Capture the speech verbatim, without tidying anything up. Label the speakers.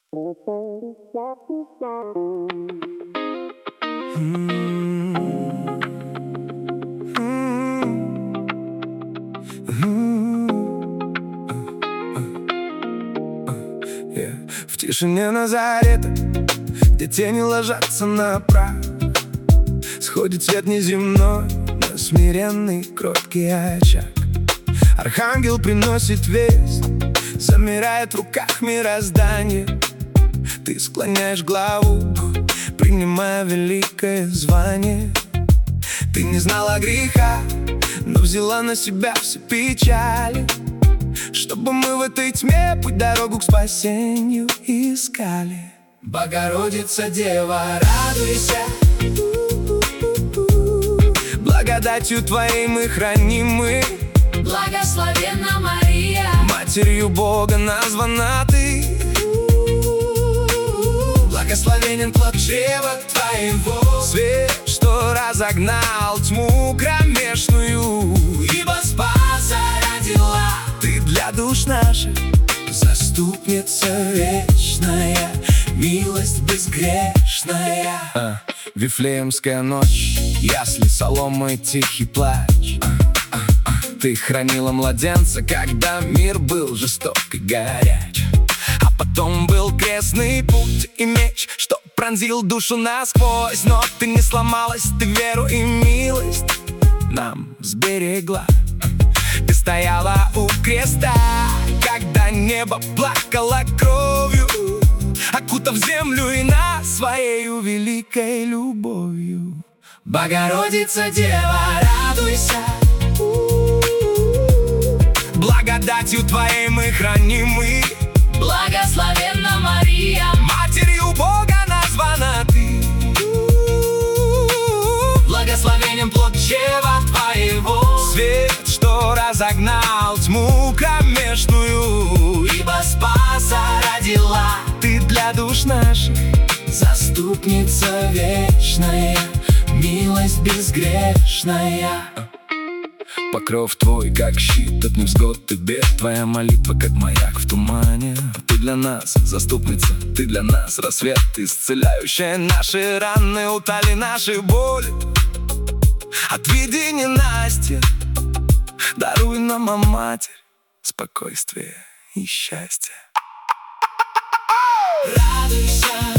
Speaker 1: В тишине Назарета, где тени ложатся на прах, сходит свет неземной на смиренный кроткий очаг. Архангел приносит весть, замирает в руках мироздание. Ты склоняешь главу, принимая великое звание. Ты не знала греха, но взяла на себя все печали, чтобы мы в этой тьме путь дорогу к спасению искали. Богородица Дева, радуйся, благодатью Твоей мы хранимы.
Speaker 2: Благословенна Мария,
Speaker 1: Матерью Бога названа Ты. Благословенен плод чрева Твоего, свет, что разогнал тьму кромешную,
Speaker 2: ибо Спаса родила
Speaker 1: Ты для душ наших, заступница вечная, милость безгрешная. а, Вифлеемская ночь, ясли соломы, тихий плач. а, а, а, Ты хранила младенца, когда мир был жесток и горяч. А потом был крестный путь и меч, что пронзил душу насквозь. Но ты не сломалась, ты веру и милость нам сберегла. Ты стояла у креста, когда небо плакало кровью, окутав землю и нас своею великой любовью. Богородица Дева, радуйся, благодатью Твоей мы хранимы.
Speaker 2: Благословенна Мария,
Speaker 1: Матерью Бога названа Ты.
Speaker 2: благословенен плод чрева Твоего,
Speaker 1: Свет, что разогнал тьму кромешную,
Speaker 2: ибо Спаса родила
Speaker 1: Ты для душ наших,
Speaker 2: заступница вечная, милость безгрешная.
Speaker 1: покров Твой, как щит от невзгод и бед. Твоя молитва, как маяк в тумане. Ты для нас заступница, Ты для нас рассвет, исцеляющая наши раны, утоли наши боли. Отведи ненастье, даруй нам, о Матерь, спокойствие и счастье.
Speaker 2: Радуйся,